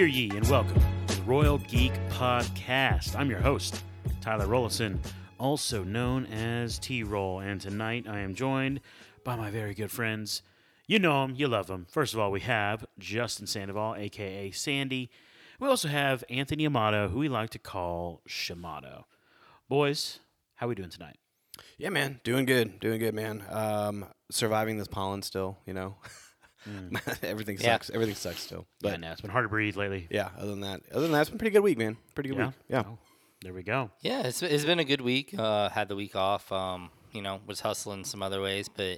Hear ye and welcome to the Royal Geek Podcast. I'm your host, Tyler Rollison, also known as T-Roll, and tonight I am joined by my very good friends. You know them, you love them. First of all, we have Justin Sandoval, a.k.a. Sandy. We also have Anthony Amato, who we like to call Shamato. Boys, how we doing tonight? Yeah, man. Doing good, man. Surviving this pollen still, you know. Everything sucks. Yeah. Everything sucks still. But yeah, no, it's been hard to breathe lately. Yeah, other than that, it's been a pretty good week, man. Pretty good week. Yeah. Oh, there we go. Yeah, it's been a good week. Had the week off. Was hustling some other ways, but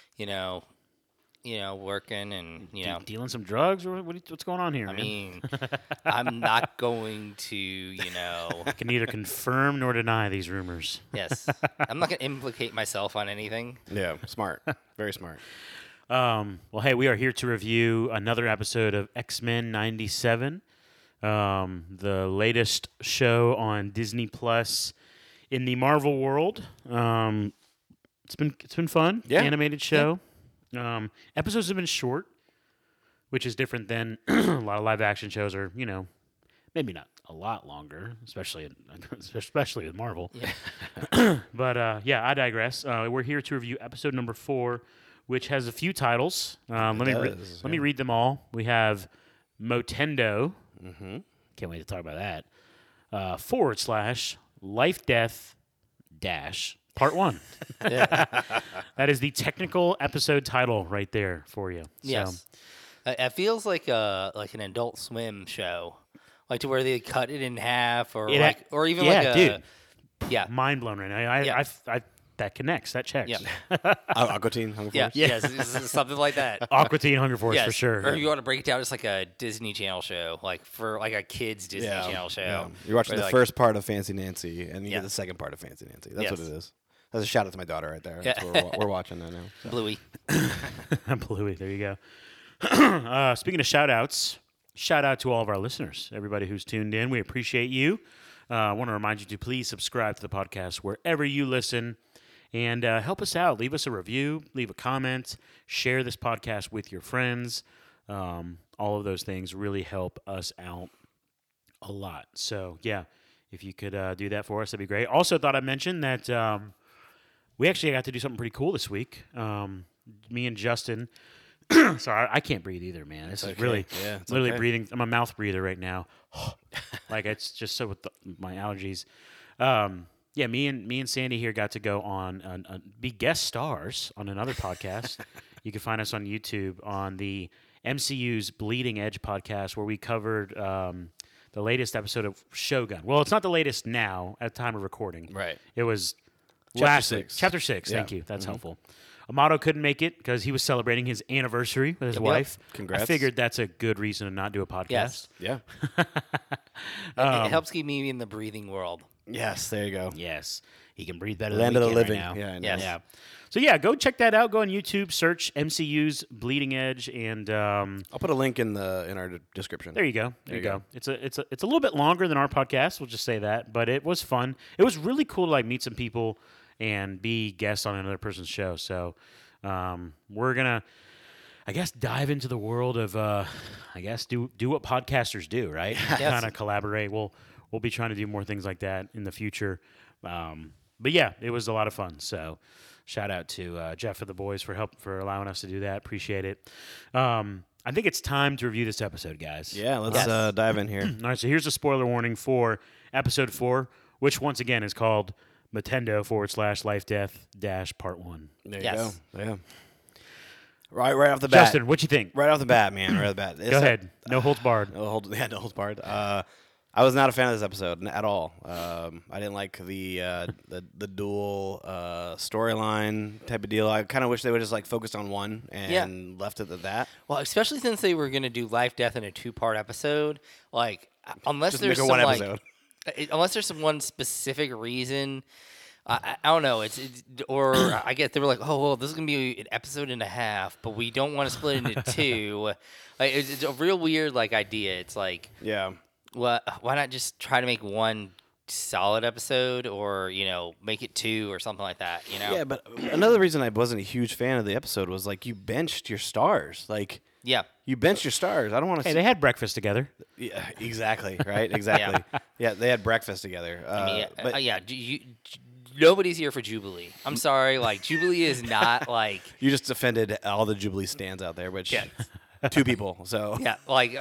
working and dealing some drugs or what's going on here? I mean, I'm not going to I can neither confirm nor deny these rumors. Yes, I'm not going to implicate myself on anything. Yeah, smart, very smart. Well, hey, we are here to review another episode of X-Men 97, the latest show on Disney Plus in the Marvel world. It's been fun. Yeah. Animated show. Yeah. Episodes have been short, which is different than a lot of live action shows are, maybe not a lot longer, especially with Marvel. Yeah. But I digress. We're here to review episode number 4, which has a few titles. Let me read them all. We have Motendo. Mm-hmm. Can't wait to talk about that. / Life Death - Part 1. Yeah. That is the technical episode title right there for you. Yes. It feels like an Adult Swim show, like to where they cut it in half, or mind blown right now. I that connects. That checks. Yeah. Aqua Teen, Hunger Force. Yes, something like that. Aqua Teen, Hunger Force, yes. for sure. Or you want to break it down, it's like a Disney Channel show, for a kids Disney Channel show. Yeah. You're watching the first part of Fancy Nancy, and you get the second part of Fancy Nancy. That's what it is. That's a shout out to my daughter right there. That's what we're watching that now. So. Bluey. Bluey, there you go. Speaking of shout outs, shout out to all of our listeners, everybody who's tuned in. We appreciate you. I want to remind you to please subscribe to the podcast wherever you listen. And help us out. Leave us a review. Leave a comment. Share this podcast with your friends. All of those things really help us out a lot. So, yeah, if you could do that for us, that'd be great. Also thought I'd mention that we actually got to do something pretty cool this week. Me and Justin. Sorry, I can't breathe either, man. This is really literally breathing. I'm a mouth breather right now. Like, it's just so with my allergies. Yeah, me and Sandy here got to go on be guest stars on another podcast. You can find us on YouTube on the MCU's Bleeding Edge podcast, where we covered the latest episode of Shogun. Well, it's not the latest now at the time of recording. Right. It was Chapter 6. Thank you. That's helpful. Amato couldn't make it because he was celebrating his anniversary with his wife. Congrats. I figured that's a good reason to not do a podcast. Yes. Yeah. It helps keep me in the breathing world. Yes, there you go. Yes. He can breathe better Land than of we the can living. right now. Yeah, I know. Yes. Yeah. So, yeah, go check that out. Go on YouTube, search MCU's Bleeding Edge, and I'll put a link in our description. there you go. There you go. It's a little bit longer than our podcast. We'll just say that, but it was fun. It was really cool to meet some people and be guests on another person's show. So we're gonna, I guess, dive into the world of do what podcasters do, right? Yes. Kind of collaborate. We'll be trying to do more things like that in the future. But yeah, it was a lot of fun. So shout out to Jeff and the boys for allowing us to do that. Appreciate it. I think it's time to review this episode, guys. Yeah, let's dive in here. All right, so here's a spoiler warning for episode 4, which once again is called Motendo / Life Death - Part 1. There you go. Yeah. Right off the bat. Justin, what you think? Right off the bat, man. Right off the bat. Go ahead. No holds barred. No holds barred. I was not a fan of this episode at all. I didn't like the dual storyline type of deal. I kind of wish they would just focused on one and left it at that. Well, especially since they were going to do Life, Death in a 2-part episode. Unless Just there's make it some one episode. Unless there's some one specific reason, I don't know. Or I guess they were like, oh, well, this is gonna be an episode and a half, but we don't want to split it into 2. It's a real weird idea. It's Yeah. well, why not just try to make one solid episode, or make it 2 or something like that? Yeah, but another reason I wasn't a huge fan of the episode was you benched your stars. Yeah. You bench your stars. I don't want to Hey, see. they had breakfast together. Yeah, exactly. Right. Exactly. Yeah, they had breakfast together. I mean, but nobody's here for Jubilee. I'm sorry. Like, Jubilee is not like. you just offended all the Jubilee stands out there, which 2 people. So Yeah,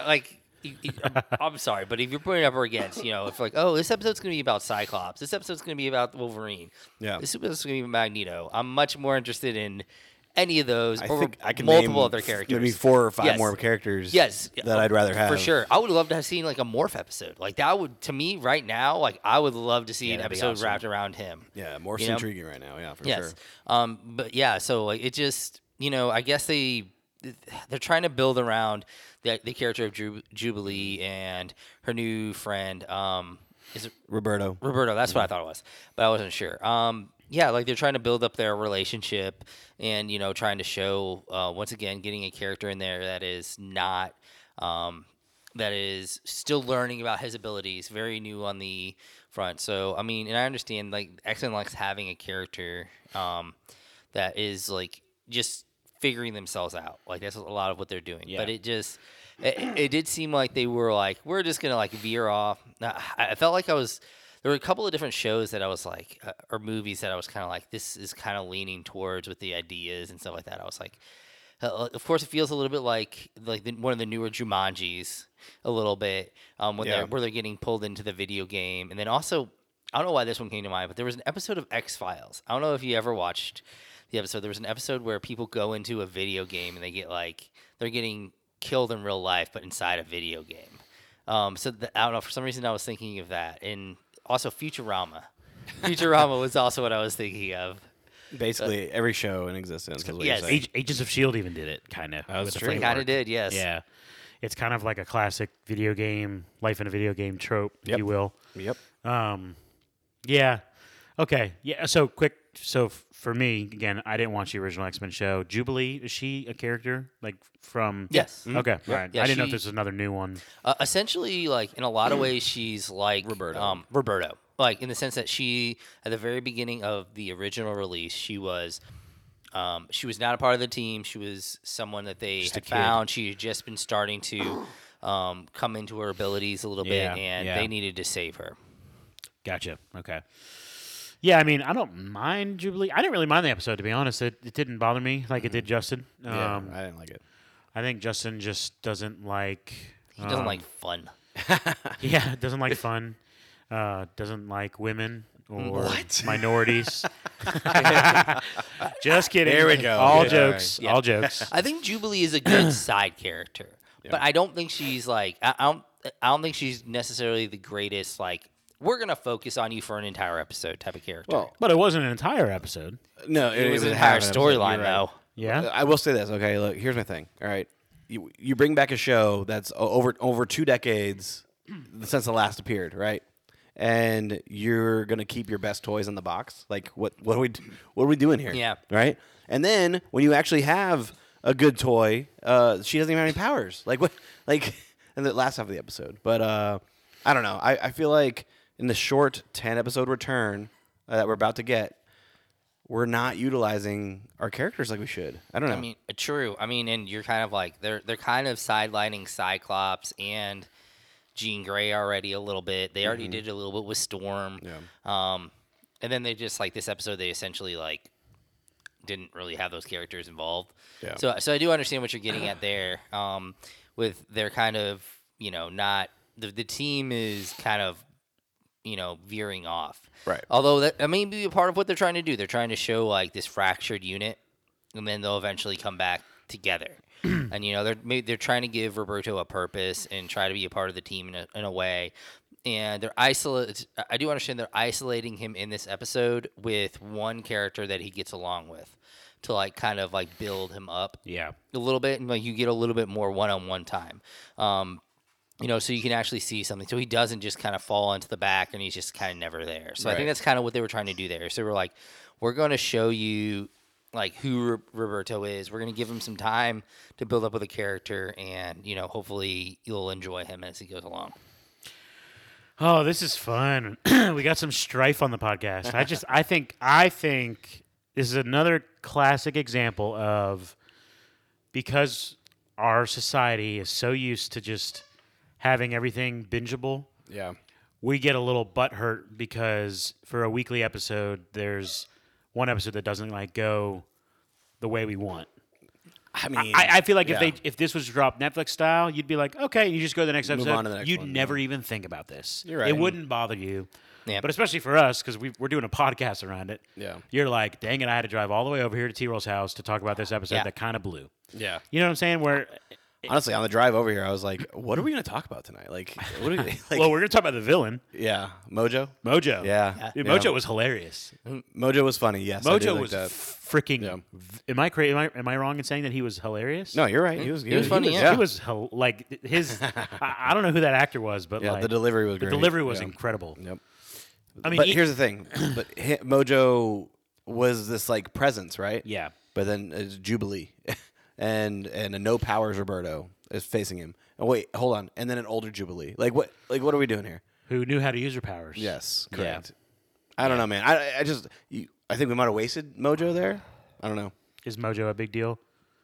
I'm sorry, but if you're putting up or against, if like, oh, this episode's gonna be about Cyclops, this episode's gonna be about Wolverine, Yeah. this episode's gonna be Magneto. I'm much more interested in any of those I or think I can multiple name other characters. maybe 4 or 5 Yes. more characters. Yes, that I'd rather have for sure. I would love to have seen like a Morph episode. Like that would, to me, right now, like I would love to see an that'd be episode awesome. wrapped around him. Yeah, more You know? intriguing right now. Yeah, for Yes. sure. But yeah, so like it just, I guess they're trying to build around the character of Jubilee and her new friend. Is it Roberto. Roberto? That's what I thought it was, but I wasn't sure. Yeah, like they're trying to build up their relationship and trying to show once again getting a character in there that is not that is still learning about his abilities, very new on the front. So I mean, and I understand like X-Men likes having a character that is like just figuring themselves out. Like that's a lot of what they're doing. Yeah. But it did seem like they were like, we're just gonna like veer off. I felt like there were a couple of different shows that I was like, or movies that I was kind of like, this is kind of leaning towards with the ideas and stuff like that. I was like, of course, it feels a little bit like one of the newer Jumanjis, a little bit, where they're getting pulled into the video game, and then also, I don't know why this one came to mind, but there was an episode of X-Files. I don't know if you ever watched the episode. There was an episode where people go into a video game and they get they're getting killed in real life, but inside a video game. I don't know. For some reason, I was thinking of that, and also Futurama. Futurama was also what I was thinking of. Basically, every show in existence. Is what Yes. you're saying. Agents of S.H.I.E.L.D. even did it, kind of. That's true. It kind of did, yes. Yeah. It's kind of like a classic video game, life in a video game trope, if Yep. you will. Yep. Yeah. Okay. Yeah. So quick. So for me, again, I didn't watch the original X-Men show. Jubilee, is she a character like from? Yes. Okay. All right. Yeah, I didn't know if she- this was another new one. Essentially, like in a lot of ways, she's like Roberto. Roberto, like in the sense that she, at the very beginning of the original release, she was not a part of the team. She was someone that they Just a had kid. found. She had just been starting to come into her abilities a little Yeah, bit, and yeah. they needed to save her. Gotcha. Okay. Yeah, I mean, I don't mind Jubilee. I didn't really mind the episode, to be honest. It didn't bother me like it did Justin. Yeah, I didn't like it. I think Justin just doesn't like. He doesn't like fun. Yeah, doesn't like fun. Doesn't like women or minorities. Just kidding. There we go. All Yeah, jokes. all right. All jokes. I think Jubilee is a good side character, but I don't think she's like I don't think she's necessarily the greatest. Like we're gonna focus on you for an entire episode type of character. Well, But it wasn't an entire episode. no, it was an half entire an episode. storyline You're right. though. Yeah. I will say this. Okay, look. Here's my thing. All right, you bring back a show that's over 2 decades since the last appeared, right? And you're gonna keep your best toys in the box. Like what are we doing here? Yeah. Right. And then when you actually have a good toy, she doesn't even have any powers. Like what? Like in the last half of the episode. But I don't know. I feel like in the short 10-episode return that we're about to get, we're not utilizing our characters like we should. I don't know. I mean, true. I mean, and you're kind of like they're kind of sidelining Cyclops and Jean Grey already a little bit. They already did a little bit with Storm. Yeah. And then they just like this episode, they essentially like didn't really have those characters involved. Yeah. So I do understand what you're getting at there. With their kind of not the team is kind of veering off. Right. Although that may be a part of what they're trying to do. They're trying to show like this fractured unit, and then they'll eventually come back together. And they're trying to give Roberto a purpose and try to be a part of the team in a way. And they're isolated. I do understand they're isolating him in this episode with one character that he gets along with to like kind of like build him up Yeah. a little bit, and like you get a little bit more one-on-one time. So you can actually see something. So he doesn't just kind of fall into the back and he's just kind of never there. So I think Right. that's kind of what they were trying to do there. So we're like, we're going to show you like who Roberto is. We're going to give him some time to build up with a character, and hopefully you'll enjoy him as he goes along. Oh, this is fun. We got some strife on the podcast. I think this is another classic example of because our society is so used to just having everything bingeable. Yeah. We get a little butthurt because for a weekly episode, there's one episode that doesn't like go the way we want. I mean, I feel like yeah. if this was dropped Netflix style, you'd be like, okay, you just go to the next Move episode. on to the next You'd one, never even think about this. You're right. It wouldn't bother you. Yeah. But especially for us, because we're doing a podcast around it. Yeah. You're like, dang it, I had to drive all the way over here to T-Roll's house to talk about this episode Yeah. that kind of blew. Yeah. You know what I'm saying? Where, Honestly, on the drive over here, I was like, what are we going to talk about tonight? Like, what are we, like, well, we're going to talk about the villain, yeah, Mojo? Mojo. Yeah. Dude, Yeah. Mojo was hilarious. Mojo was funny, yes. I did Mojo like was that. freaking. Yeah. Am I wrong in saying that he was hilarious? No, you're right. He was funny, He yeah. was like his. I don't know who that actor was, but Yeah, like the delivery was the great. delivery was Yeah. incredible. Yep. I mean, But here's the thing. But Mojo was this like presence, right? yeah. But then it's Jubilee, and a no powers Roberto is facing him. Oh wait, hold on. And then an older Jubilee. Like what are we doing here? Who knew how to use her powers? Yes, Yeah. correct. I don't know, man. I think we might have wasted Mojo there. I don't know. Is Mojo a big deal?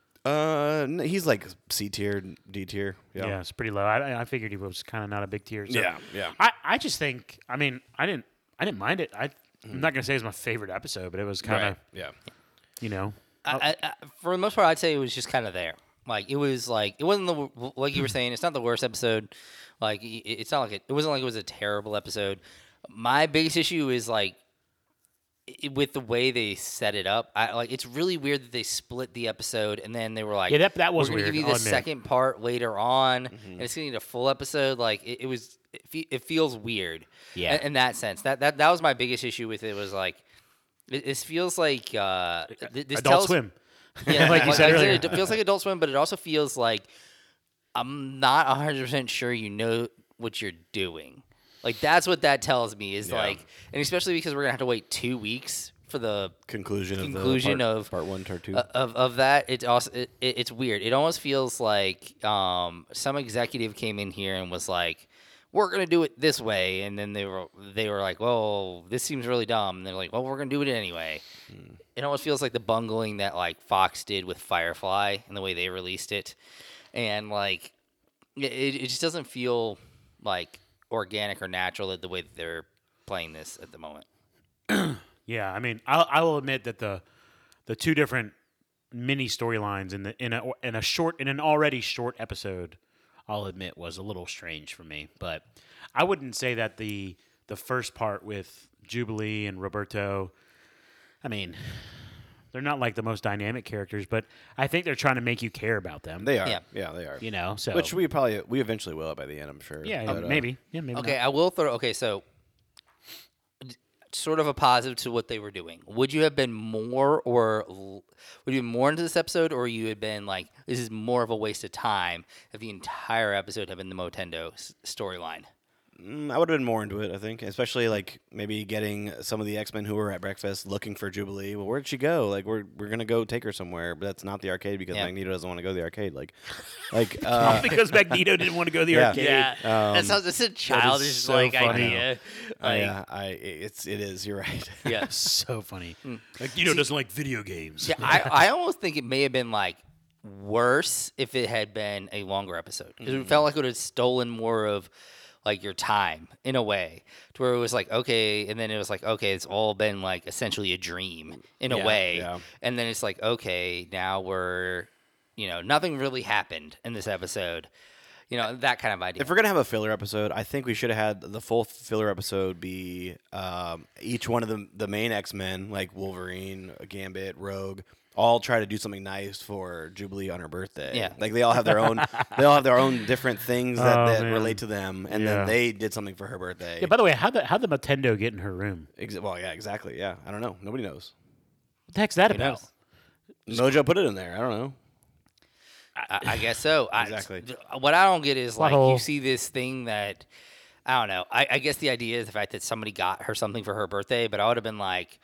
He's like C tier, D tier. Yeah, it's pretty low. I figured he was kind of not a big tier. So Yeah. I just think. I mean, I didn't mind it. I'm not gonna say it's my favorite episode, but it was kind of Yeah. you know. I, for the most part, I'd say it was just kind of there. Like it was like it wasn't like you were saying. It's not the worst episode. Like it's not like it wasn't like it was a terrible episode. My biggest issue is like with the way they set it up. It's really weird that they split the episode and then they were like, Yeah, that was we're gonna weird, give you I'll the admit. second part later on, and it's gonna need a full episode. Like it feels weird. Yeah. In that sense, that was my biggest issue with it. Was like it feels like this Adult tells, Swim. Yeah, Like you said earlier. it feels like Adult Swim, but it also feels like I'm not 100% sure you know what you're doing. Like that's what that tells me is like, and especially because we're gonna have to wait 2 weeks for the Conclusion of part 1, part 2. of that. It's also it's weird. It almost feels like some executive came in here and was like, "We're gonna do it this way," and then they were like, "Well, this seems really dumb." And they're like, "Well, we're gonna do it anyway." It almost feels like the bungling that like Fox did with Firefly and the way they released it, and like it just doesn't feel like organic or natural the way that they're playing this at the moment. Yeah, I mean, I will admit that the two different mini storylines in an already short episode, I'll admit was a little strange for me. But I wouldn't say that the first part with Jubilee and Roberto, I mean, they're not like the most dynamic characters, but I think they're trying to make you care about them. They are. Yeah. Yeah, they are. You know, so Which we eventually will by the end, I'm sure. yeah, But, maybe. Yeah, maybe. Okay, not. I will throw. Okay, so sort of a positive to what they were doing. Would you have been more, or would you be more into this episode, or you had been like, this is more of a waste of time if the entire episode had been the Motendo storyline? I would have been more into it, I think, especially like maybe getting some of the X-Men who were at breakfast looking for Jubilee. Well, where'd she go? Like we're gonna go take her somewhere, but that's not the arcade because Yeah. Magneto doesn't want to go to the arcade. Like Because Magneto didn't want to go to the Yeah. arcade. That sounds. It's a childish so like funny. idea. Like, it is. You're right. yeah. So funny. Magneto doesn't like video games. Yeah, I almost think it may have been like worse if it had been a longer episode because it felt like it would have stolen more of like your time in a way to where it was like okay, and then it was like okay, it's all been like essentially a dream in a way, yeah. and then it's like okay, now we're nothing really happened in this episode, that kind of idea. If we're gonna have a filler episode, I think we should have had the full filler episode be each one of the main X-Men, like Wolverine, Gambit, Rogue, all try to do something nice for Jubilee on her birthday. Yeah. Like they all have their own different things that man. relate to them, and Yeah. then they did something for her birthday. Yeah, by the way, how'd the Motendo get in her room? Well, yeah, exactly. Yeah, I don't know. Nobody knows. What the heck's that about? Mojo put it in there. I don't know. I guess so. Exactly. What I don't get is like hole. you see this thing that I don't know. I guess the idea is the fact that somebody got her something for her birthday, but I would have been like,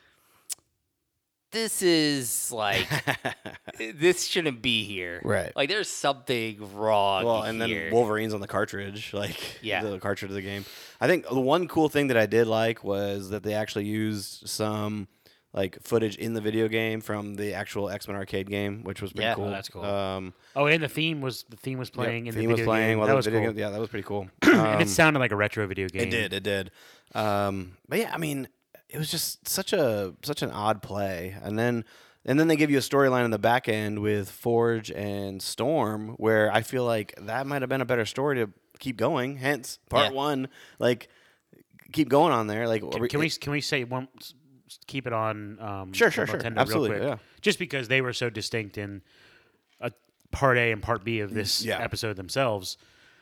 this is like this shouldn't be here. Right. Like there's something wrong Well, and here. then Wolverine's on the cartridge, like Yeah. the cartridge of the game. I think the one cool thing that I did like was that they actually used some like footage in the video game from the actual X-Men arcade game, which was pretty Yeah. cool. Oh, that's cool. Um, And the theme was playing in the theme video was playing game. while That the was video cool. game. Yeah, that was pretty cool. And it sounded like a retro video game. It did. But yeah, I mean, it was just such an odd play, and then they give you a storyline in the back end with Forge and Storm, where I feel like that might have been a better story to keep going. Hence, part Yeah. 1, like keep going on there. Like, Can we say one? Keep it on. Sure, Nintendo absolutely, real quick. yeah. Just because they were so distinct in part A and part B of this episode themselves.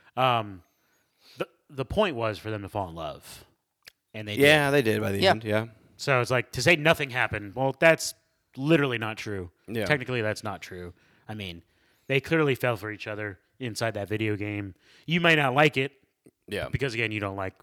The point was for them to fall in love, and they did. Yeah, they did by the end. Yeah. So it's like to say nothing happened. Well, that's literally not true. Yeah. Technically, that's not true. I mean, they clearly fell for each other inside that video game. You might not like it Yeah. because again, you don't like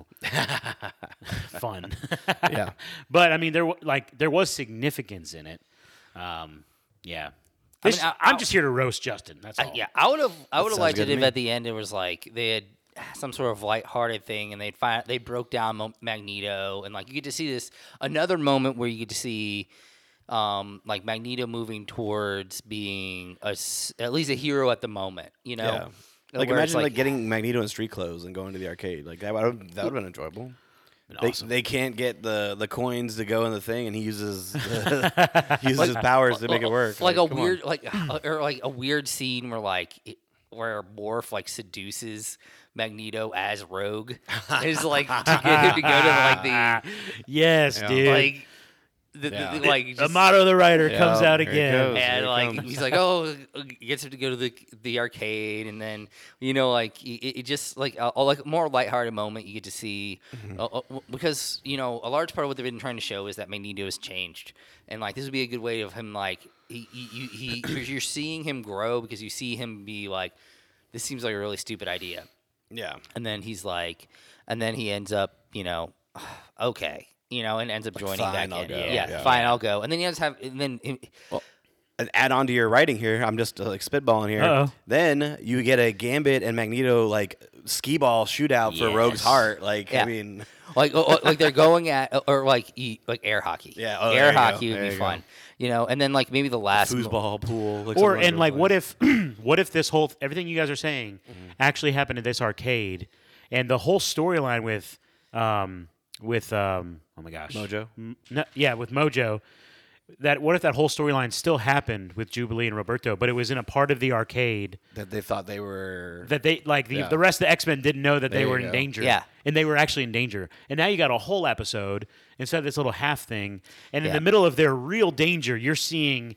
fun. Yeah. But I mean, there was significance in it. Yeah. I mean, I'm just here to roast Justin. That's all. Yeah, I would have sounds liked good it to if me. at the end it was like they had some sort of lighthearted thing and they broke down Magneto and like you get to see this another moment where you get to see like Magneto moving towards being at least a hero at the moment, you know. Yeah. Like Where it's imagine like getting Magneto in street clothes and going to the arcade. Like that would have been enjoyable. They can't get the coins to go in the thing, and he uses his powers to make it work. Like a come on. weird or like a weird scene where Morph like seduces Magneto as Rogue is like to get him to go to like the Yes, Yeah. dude. like like the just, motto of the writer comes out here it again. goes. and Here it like comes. he's like, oh, gets him to go to the arcade, and then like it just like a like more lighthearted moment you get to see because a large part of what they've been trying to show is that Magneto has changed, and like this would be a good way of him like you're seeing him grow because you see him be like, this seems like a really stupid idea, Yeah. and then he's like, and then he ends up okay. And ends up joining fine, back I'll in. go. Yeah, Yeah. fine, I'll go. And then he ends up and then Add on to your writing here. I'm just like spitballing here. Uh-oh. Then you get a Gambit and Magneto like skee ball shootout for Rogue's Yes. heart. Like Yeah. I mean, like they're going at or like air hockey. Yeah, oh, air there you hockey go. would There be you go. fun. And then like maybe the last foosball pool. Like Or something and like that. what if this whole everything you guys are saying actually happened at this arcade, and the whole storyline with oh my gosh Mojo? with Mojo. That what if that whole storyline still happened with Jubilee and Roberto, but it was in a part of the arcade that they thought they were that they like Yeah. the rest of the X-Men didn't know that they There were you in go. danger. Yeah. And they were actually in danger. And now you got a whole episode instead of this little half thing. And in Yeah. the middle of their real danger, you're seeing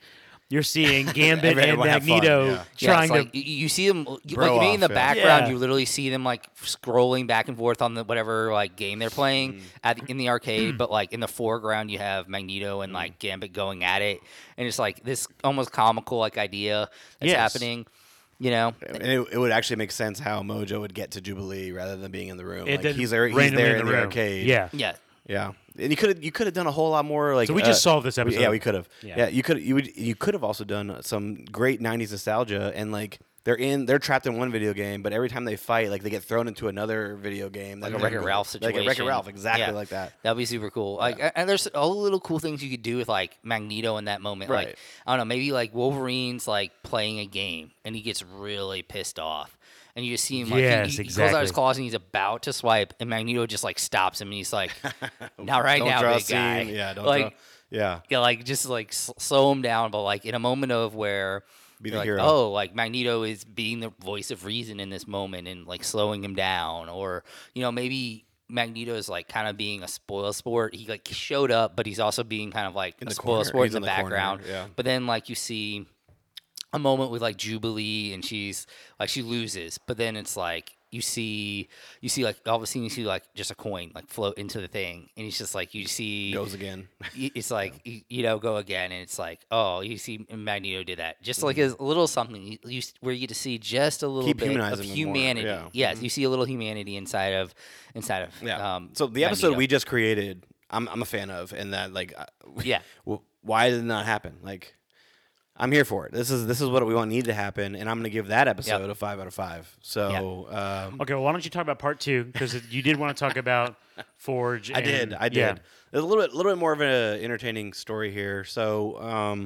Gambit and Everyone have fun, Magneto yeah. trying it's like, to you see them Bro like maybe in the off, yeah. background. Yeah. You literally see them like scrolling back and forth on the whatever like game they're playing in the arcade. But like in the foreground, you have Magneto and like Gambit going at it, and it's like this almost comical like idea that's Yes. happening. And it would actually make sense how Mojo would get to Jubilee rather than being in the room. It Like did he's there randomly in the room. arcade. Yeah. Yeah. Yeah, and you could have done a whole lot more. Like So we just solved this we- episode. Yeah, we could have. Yeah. Yeah, you could have also done some great '90s nostalgia, and like they're trapped in one video game, but every time they fight, like they get thrown into another video game, Like a Wreck-It Ralph like a Wreck-It situation. Ralph, exactly Yeah. like that. That'd be super cool. Like, and there's all the little cool things you could do with like Magneto in that moment. Right. Like, I don't know, maybe like Wolverine's like playing a game and he gets really pissed off, and you just see him like Yes, he pulls out his exactly. claws and he's about to swipe, and Magneto just like stops him and he's like, "Not right Don't now, draw a big guy." scene. Yeah, don't like, draw. Yeah, yeah, like just like slow him down, but like in a moment of where. Be You're the like, hero. oh, like Magneto is being the voice of reason in this moment and like slowing him down, or maybe Magneto is like kind of being a spoil sport. He like showed up, but he's also being kind of like In a the spoil corner. sport He's in the in the corner, background. yeah. But then like you see a moment with like Jubilee, and she's like she loses, but then it's like you see like all of a sudden you see like just a coin like float into the thing, and it's just like you see goes again. it's like go again, and it's like, oh, you see Magneto did that, just like a little something where you get to see just a little Keep bit of humanizing him more, humanity. yeah. Yes, you see a little humanity inside of Yeah. So the episode Magneto. we just created, I'm a fan of, and that like Yeah. why did it not happen? Like I'm here for it. This is what we want needed to happen, and I'm going to give that episode a 5 out of 5. So, Okay, well, why don't you talk about part 2? Because you did want to talk about Forge. I did. Yeah. There's a little bit more of an entertaining story here. So,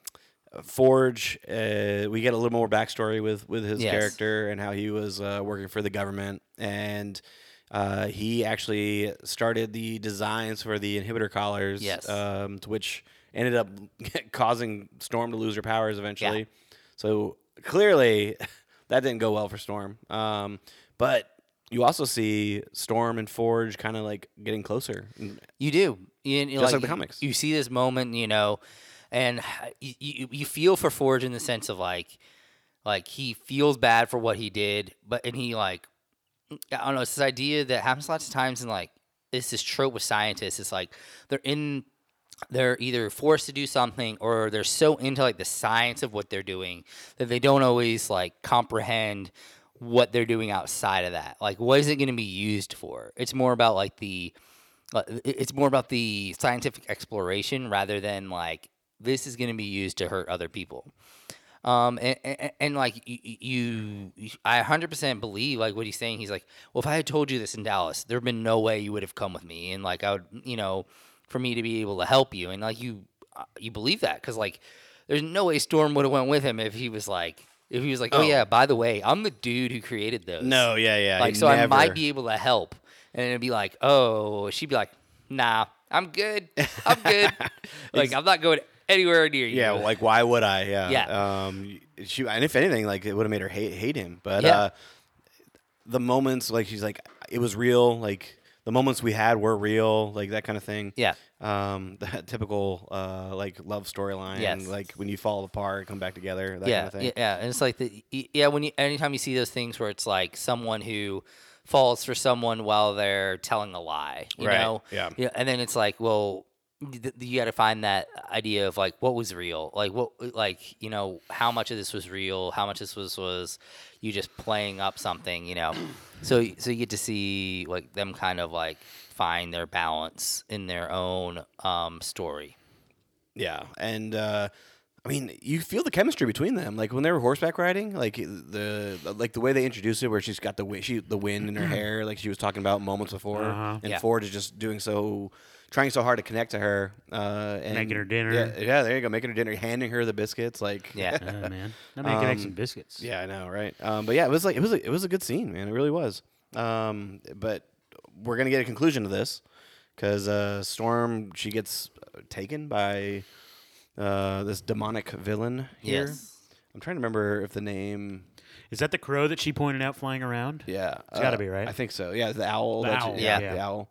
Forge, we get a little more backstory with his character and how he was working for the government, and he actually started the designs for the inhibitor collars. Yes. To which ended up causing Storm to lose her powers eventually. Yeah. So clearly, that didn't go well for Storm. But you also see Storm and Forge kind of like getting closer. You do. Just like the comics. You see this moment, and you feel for Forge in the sense of like he feels bad for what he did, and he like, I don't know, it's this idea that happens lots of times in like, it's this trope with scientists. It's like they're either forced to do something or they're so into like the science of what they're doing that they don't always like comprehend what they're doing outside of that. Like, what is it going to be used for? It's more about like it's more about the scientific exploration rather than like this is going to be used to hurt other people. And like I 100% believe like what he's saying. He's like, well, if I had told you this in Dallas, there'd been no way you would have come with me, and like I would, for me to be able to help you, and like you believe that because like there's no way Storm would have went with him if he was like, oh yeah, by the way, I'm the dude who created those. No, yeah. Like, so I might be able to help, and it'd be like, oh, she'd be like, nah, I'm good. Like, I'm not going anywhere near you. Yeah, like why would I? Yeah. Yeah. And if anything, like it would have made her hate him. But the moments, like she's like, it was real. Like the moments we had were real. Like that kind of thing. Yeah. That typical like love storyline. Yes. Like when you fall apart, come back together. That kind of thing. Yeah. And it's like anytime you see those things where it's like someone who falls for someone while they're telling a lie, you Right. know? Yeah. And then it's like, well, you got to find that idea of like what was real, like what, like how much of this was real, how much this was you just playing up something, So you get to see like them kind of like find their balance in their own story. Yeah, and I mean, you feel the chemistry between them. Like when they were horseback riding, like the way they introduced it, where she's got the wind in her hair, like she was talking about moments before, and Ford is just trying so hard to connect to her, and Making her dinner. Yeah, there you go, making her dinner, handing her the biscuits, like Yeah. Oh, man. Now man can make some biscuits. yeah, I know, right? But yeah, it was a good scene, man. It really was. But we're gonna get a conclusion to this because Storm, she gets taken by this demonic villain here. Yes. I'm trying to remember if the name. Is that the crow that she pointed out flying around? Yeah, It's gotta be, right? I think so. Yeah, the owl. The owl, yeah. The owl.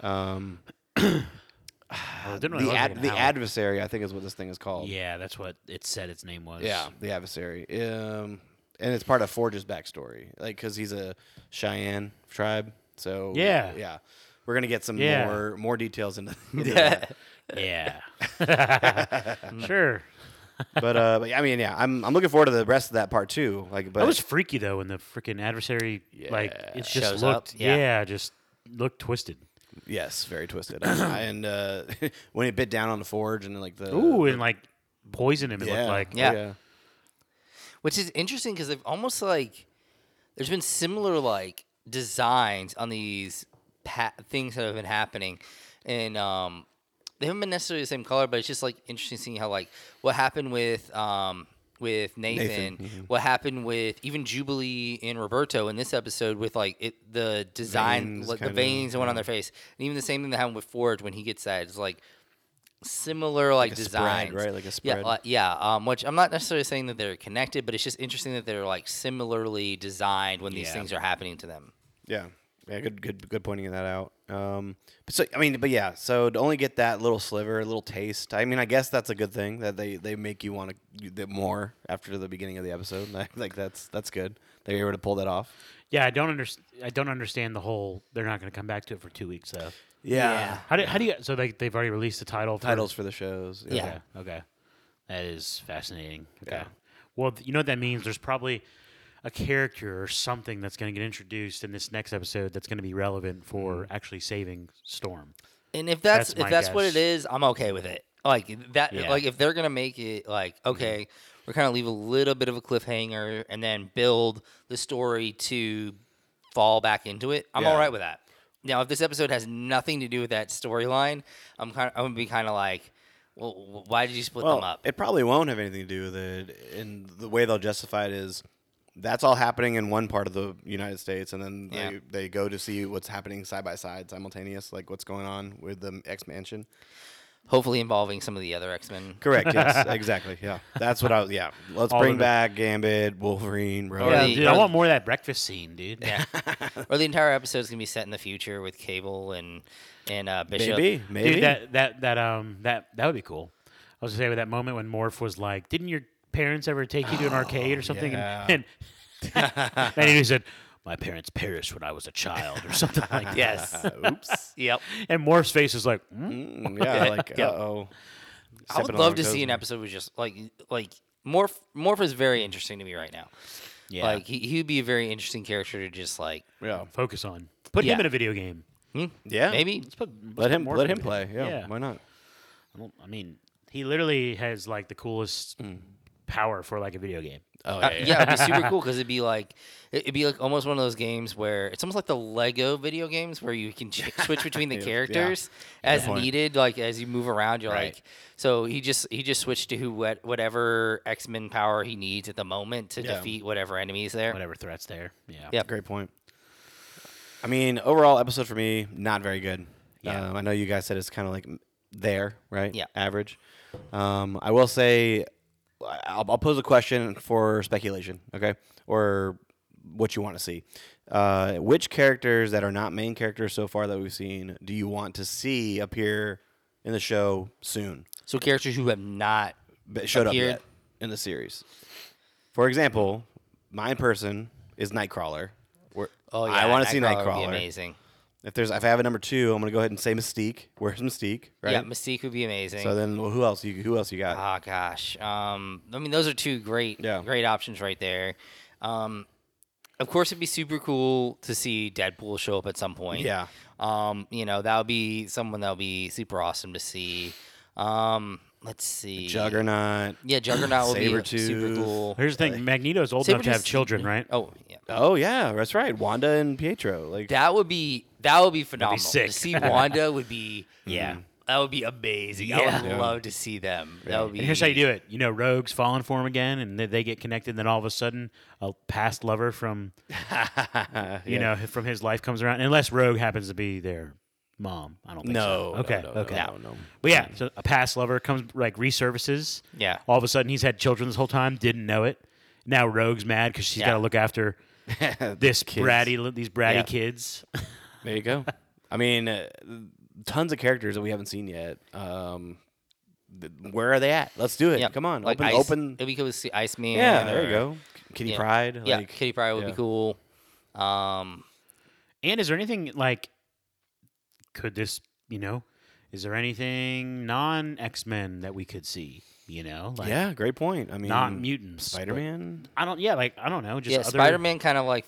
I didn't know it was like an The owl. adversary, I think, is what this thing is called. Yeah, that's what it said its name was. Yeah, the adversary. And it's part of Forge's backstory, like because he's a Cheyenne tribe. So Yeah. we're gonna get some Yeah. more details into Yeah. Yeah. Sure. but I mean, yeah, I'm looking forward to the rest of that part too. Like, but That was freaky though when the freaking adversary like it just Shows up, looked yeah. just looked twisted. yes, very twisted. And when it bit down on the Forge and like the And like poisoned him. It looked like. Yeah. yeah. Which is interesting because they've almost like there's been similar like designs on these things that have been happening, and they haven't been necessarily the same color, but it's just like interesting seeing how like what happened with Nathan. Mm-hmm. What happened with even Jubilee and Roberto in this episode with like the design, Veins like the kinda, veins that went on their face, and even the same thing that happened with Forge when he gets that. It's like similar like a spread, designs, right? Like a spread. Which I'm not necessarily saying that they're connected, but it's just interesting that they're like similarly designed when these Yeah. things are happening to them. Yeah, good pointing that out. But yeah, so to only get that little sliver, a little taste. I mean, I guess that's a good thing that they make you want to get more after the beginning of the episode. Like that's good. They were able to pull that off. Yeah, I don't understand the whole. They're not going to come back to it for 2 weeks though. Yeah. How do you? So they've already released the title. Titles for the shows. Yeah. Okay. That is fascinating. Okay. Yeah. Well, you know what that means? There's probably a character or something that's going to get introduced in this next episode that's going to be relevant for actually saving Storm. And if that's That's my what guess. it is, I'm okay with it. Like that. Yeah. Like if they're gonna make it like okay, we're kind of leave a little bit of a cliffhanger and then build the story to fall back into it. I'm Yeah. all right with that. Now, if this episode has nothing to do with that storyline, I'm gonna be kind of like, well, why did you split them up? It probably won't have anything to do with it. And the way they'll justify it is that's all happening in one part of the United States, and then Yeah. they go to see what's happening side by side, simultaneous, like what's going on with the X Mansion. Hopefully involving some of the other X-Men. Correct. Yes. Exactly. Yeah. That's what I was. Yeah. Let's All bring of it. back Gambit, Wolverine, Rogue. Yeah, Dude, I want more of that breakfast scene, dude. Yeah. Or the entire episode's gonna be set in the future with Cable and Bishop. Maybe. Dude, that would be cool. I was gonna say with that moment when Morph was like, "Didn't your parents ever take you to an arcade or something?" yeah. And then he said, "My parents perished when I was a child," or something like that. Yes. Oops. Yep. And Morph's face is like, Yeah. Like, Yeah. uh-oh. I would Stepping on love our to toes see an now. episode with just like Morph is very interesting to me right now. yeah, Like he would be a very interesting character to just like Yeah. focus on. Put him Yeah. in a video game. Yeah. maybe Let's put Let him Morph in play. it. Yeah. Why not? I mean, he literally has like the coolest power for like a video game. Oh yeah, it'd be super cool because it'd be like almost one of those games where it's almost like the Lego video games where you can switch between the Yeah. characters as point. needed, like as you move around. You're Right. like, so he just switched to whatever X-Men power he needs at the moment to Yeah. defeat whatever enemies there. Whatever threats there. Yeah. Yeah. Great point. I mean, overall episode for me, not very good. Yeah. I know you guys said it's kind of like there, right? Yeah. Average. I will say, I'll pose a question for speculation, okay? Or what you want to see. Which characters that are not main characters so far that we've seen do you want to see appear in the show soon? So characters who have not But showed appeared? up yet in the series. For example, my person is Nightcrawler. Oh yeah, I want to see Nightcrawler would be Nightcrawler. amazing. If I have a number 2, I'm gonna go ahead and say Mystique. Where's Mystique? Right. Yeah, Mystique would be amazing. So then, well, who else? Who else you got? Oh gosh. I mean, those are two great options right there. Of course, it'd be super cool to see Deadpool show up at some point. Yeah. That would be someone that would be super awesome to see. Let's see. Juggernaut. Yeah, Juggernaut would be Sabretooth. super cool. Here's the thing: Magneto's old enough to have Sabretooth's- children, right? Oh yeah. Oh yeah, that's right. Wanda and Pietro. Like That would be phenomenal. sick. To see Wanda would be Yeah. That would be amazing. I Yeah. would love to see them. That would be. And here's how you do it. You know, Rogue's falling for him again, and they get connected. Then all of a sudden, a past lover from you know from his life comes around. Unless Rogue happens to be their mom, I don't think no. so. Okay, no, okay. No. But yeah, so a past lover comes like resurfaces. Yeah. All of a sudden, he's had children this whole time, didn't know it. Now Rogue's mad because she's Yeah. got to look after these Kids. bratty Yeah. kids. There you go. I mean, tons of characters that we haven't seen yet. Where are they at? Let's do it. Yeah. Come on. Like open. It'd be cool to see Iceman. Yeah, there or- you go. Kitty Yeah. Pryde. Yeah, Like, Kitty Pryde would yeah. be cool. And is there anything like? Could this? You know, is there anything non X-Men that we could see? You know, like yeah, great point. I mean, not mutants. but- Spider-Man. I don't. Yeah, like I don't know. Just Yeah, other, Spider-Man kind of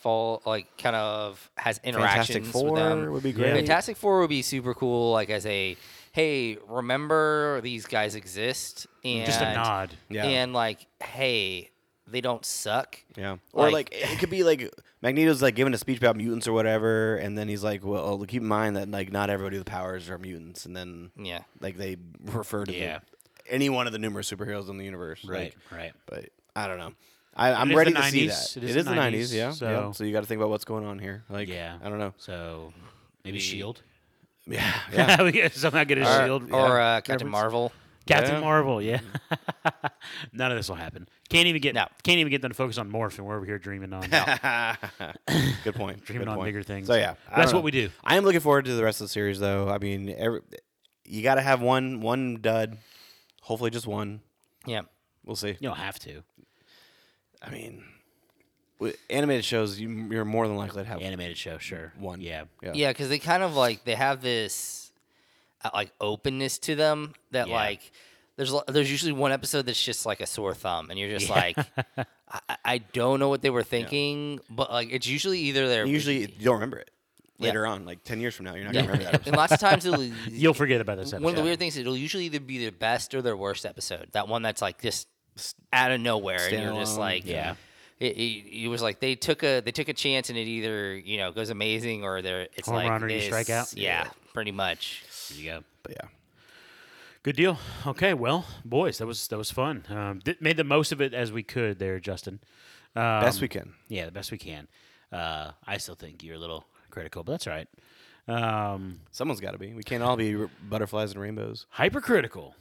has interactions Fantastic with Four them. would be Yeah. great. Fantastic Four would be super cool. Like as a, hey, remember these guys exist, and Just a nod. Yeah. and like, hey, they don't suck. Yeah. Or Like- like it could be like Magneto's like giving a speech about mutants or whatever, and then he's like, "Well, keep in mind that like not everybody with powers are mutants," and then Yeah, like they refer to Yeah. any one of the numerous superheroes in the universe. Right. Like, Right. but I don't know. I'm is ready the to see 90s. that. It is It is the the 90s. 90s, Yeah. so- Yeah. So you got to think about what's going on here. Like, Yeah. I don't know. So maybe Shield. Yeah. Yeah. we get somehow get a or, Shield. or Captain reference. Marvel. Captain Yeah. Marvel. Yeah. None of this will happen. Can't even get. No. Can't even get them to focus on Morph, and we're over here dreaming on. Good point. Dreaming Good on point. bigger things. So yeah, I That's don't what know. we do. I am looking forward to the rest of the series, though. I mean, you got to have one dud. Hopefully, just one. Yeah, We'll see. You don't have to. I mean, with animated shows, you're more than likely to have Animated show, sure. one. Yeah. yeah, because they kind of like they have this like openness to them that Yeah. like there's usually one episode that's just like a sore thumb, and you're just like, I don't know what they were thinking, but like it's usually either they're Usually, you don't remember it. later on, like 10 years from now. You're not going to remember that And lots of times You'll forget about this episode. One of the weird things is it'll usually either be their best or their worst episode. That one that's like just out of nowhere, and you're just like, Yeah. It was like they took a chance, and it either goes amazing or it's Home like run or you this. strike out? Yeah, pretty much. There you go. But yeah. Good deal. Okay, well, boys, that was fun. Made the most of it as we could there, Justin. Best we can. Yeah, the best we can. I still think you're a little critical, but that's all right. Someone's got to be. We can't all be butterflies and rainbows. Hypercritical.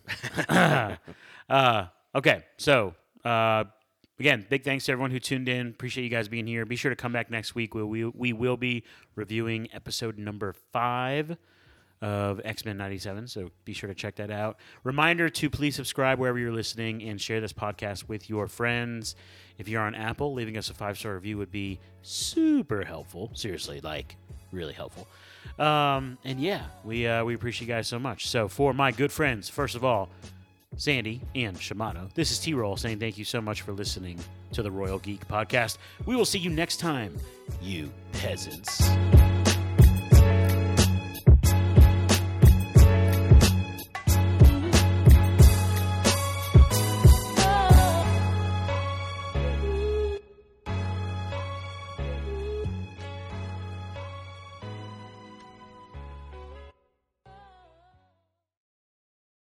Okay, so again, big thanks to everyone who tuned in. Appreciate you guys being here. Be sure to come back next week. We will be reviewing episode number 5 of X-Men 97, so be sure to check that out. Reminder to please subscribe wherever you're listening and share this podcast with your friends. If you're on Apple, leaving us a 5-star review would be super helpful. Seriously, like really helpful. And yeah, we appreciate you guys so much. So for my good friends, first of all, Sandy and Shimano, this is T-Roll saying thank you so much for listening to the Royal Geek Podcast. We will see you next time, you peasants.